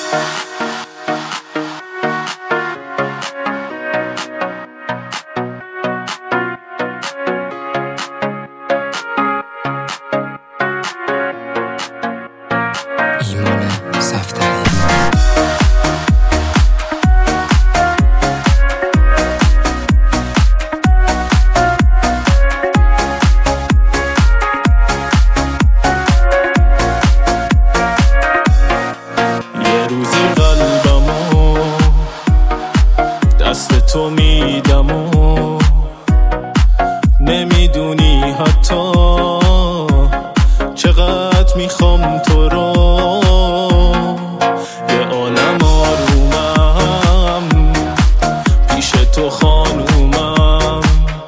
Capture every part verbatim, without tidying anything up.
تو میدم و نمیدونی حتی چقدر میخوام تو رو. یه عالم آرومم پیش تو خانومم،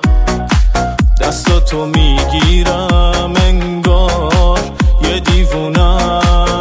دستاتو میگیرم انگار یه دیوونم.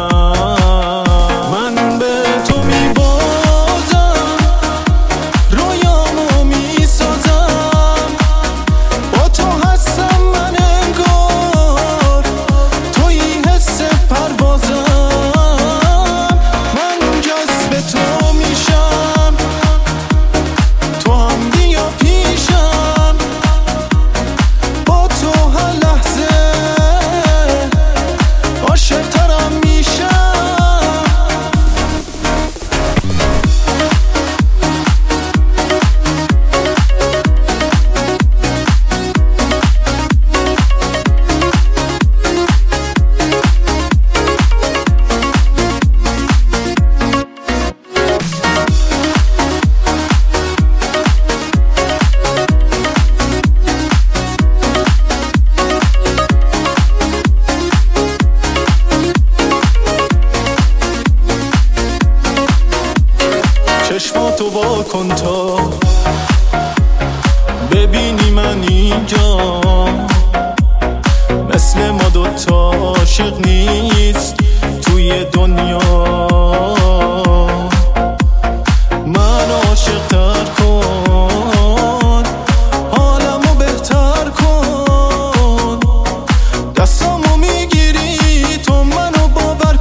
چشماتو وا کن تا ببینی من اینجا، مثل ما دوتا عاشق نیست توی دنیا. من عاشق تر کن، حالمو بهتر کن، دستامو میگیری تو منو باور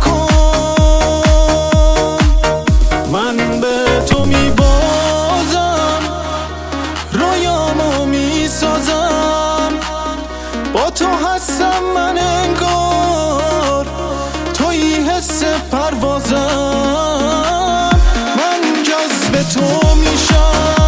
کن. من به تو میبازم، رویامو میسازم، با تو هستم من انگار توی حس پروازم. من جذب تو میشم